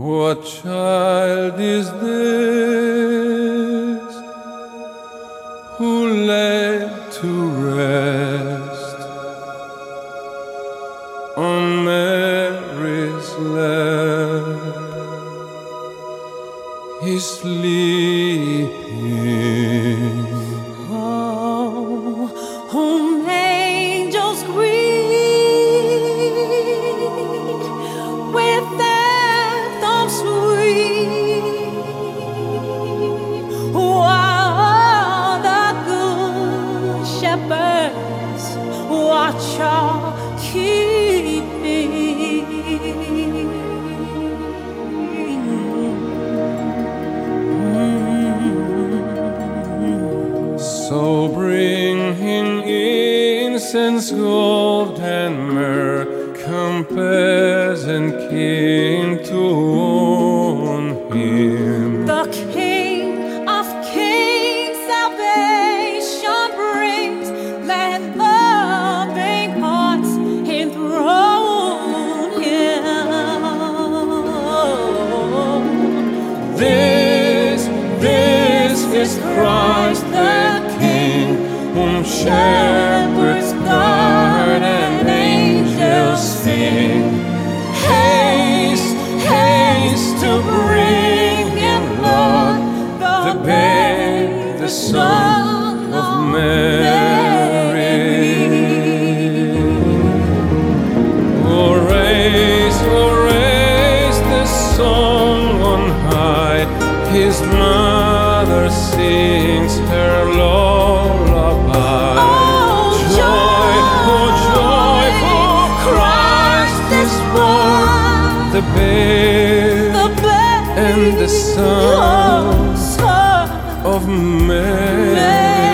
What child is this who laid to rest on Mary's lap? He's sleeping. Oh, whom angels greet with anthems sweet, while the good shepherds watch our keeping. So bring him incense, gold, and myrrh, compass and king to own him. The King of Kings salvation brings, let loving hearts enthrone him. This is Christ the King, whom shepherds guard and angels sing. Haste, haste to bring him, Lord, the babe, the Son of Mary. Oh, raise the song on high. His mother sings her lullaby. Oh, joy, for Christ is born, the babe and the Son of Mary.